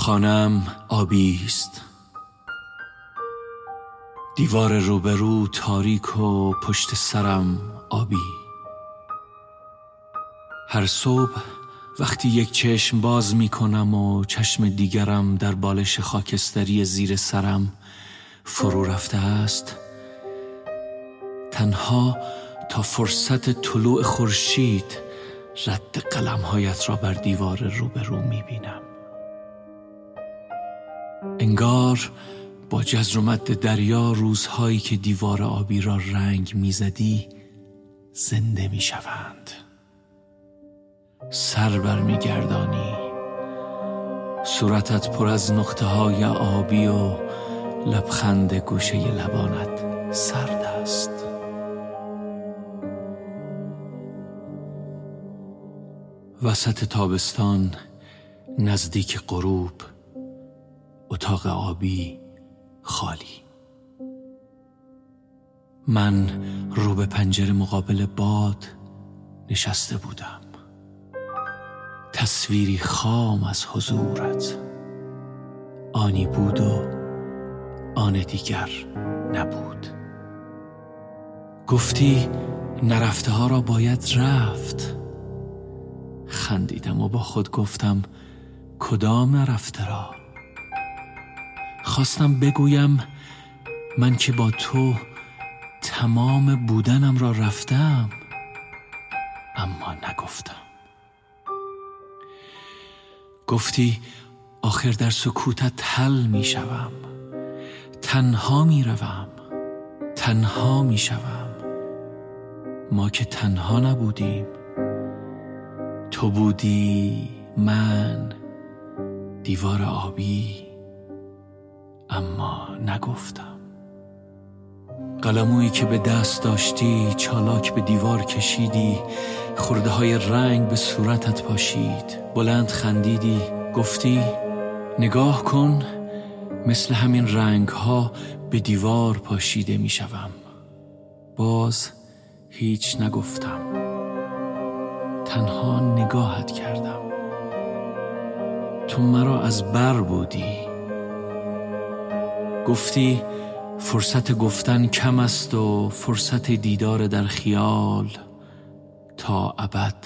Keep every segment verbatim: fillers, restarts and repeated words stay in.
خانه‌ام آبی است، دیوار روبرو تاریک و پشت سرم آبی. هر صبح وقتی یک چشم باز می کنم و چشم دیگرم در بالش خاکستری زیر سرم فرو رفته است، تنها تا فرصت طلوع خورشید رد قلم‌هایت را بر دیوار روبرو می بینم. انگار با جزر و مد دریا روزهایی که دیوار آبی را رنگ می زدی زنده می شوند. سر بر می گردانی، صورتت پر از نقطه های آبی و لبخند گوشه لبانت سرد است. وسط تابستان نزدیک غروب، اتاق آبی خالی. من رو به پنجره مقابل باد نشسته بودم. تصویری خام از حضورت، آنی بود و آن دیگر نبود. گفتی نرفته ها را باید رفت. خندیدم و با خود گفتم کدام نرفته را؟ خواستم بگویم من که با تو تمام بودنم را رفتم، اما نگفتم. گفتی آخر در سکوتت حل می شوم، تنها می روم، تنها می شوم. ما که تنها نبودیم، تو بودی، من، دیوار آبی، اما نگفتم. قلمویی که به دست داشتی چالاک به دیوار کشیدی، خرده های رنگ به صورتت پاشید. بلند خندیدی، گفتی نگاه کن، مثل همین رنگ ها به دیوار پاشیده می شوم. باز هیچ نگفتم، تنها نگاهت کردم. تو مرا از بر بودی. گفتی فرصت گفتن کم است و فرصت دیدار در خیال تا ابد.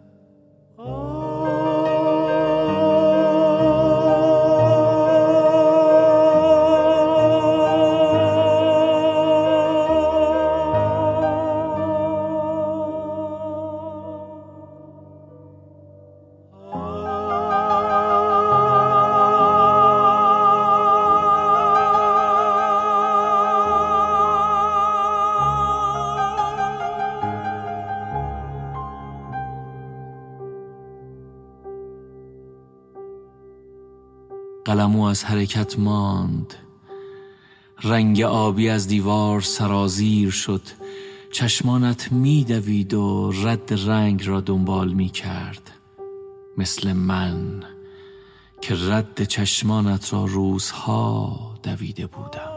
قلمو از حرکت ماند، رنگ آبی از دیوار سرازیر شد. چشمانت می دوید و رد رنگ را دنبال می کرد، مثل من که رد چشمانت را روزها دویده بودم.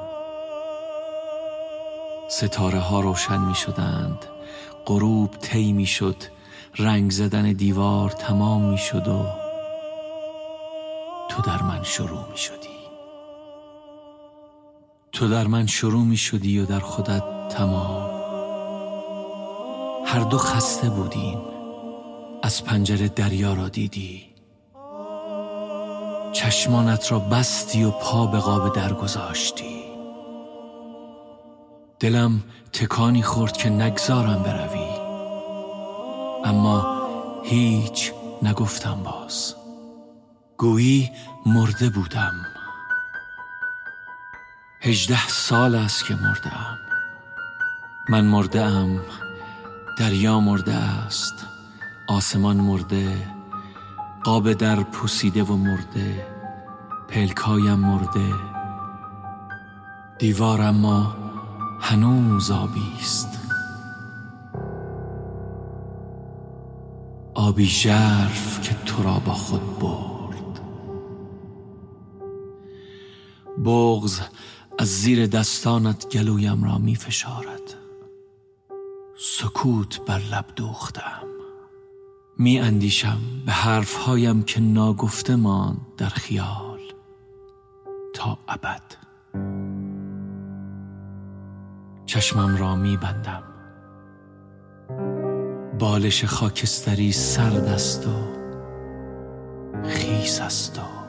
ستاره ها روشن می شدند، غروب طی می شد، رنگ زدن دیوار تمام می شد و تو در من شروع می شدی. تو در من شروع می شدی و در خودت تمام. هر دو خسته بودیم. از پنجره دریا را دیدی، چشمانت را بستی و پا به قاب در گذاشتی. دلم تکانی خورد که نگذارم بروی، اما هیچ نگفتم. باز گویی مرده بودم. هجده سال است که مردم. من مرده ام، دریا مرده است، آسمان مرده، قاب در پوسیده و مرده، پلکایم مرده، دیوار اما هنوز آبی است. آبی ژرف که تو را با خود برد. بغض از زیر دستانت گلویم را می فشارد. سکوت بر لب دوختم. می اندیشم به حرفهایم که ناگفته ماند در خیال. تا ابد. چشمم را می بندم، بالش خاکستری سرد است و خیس است و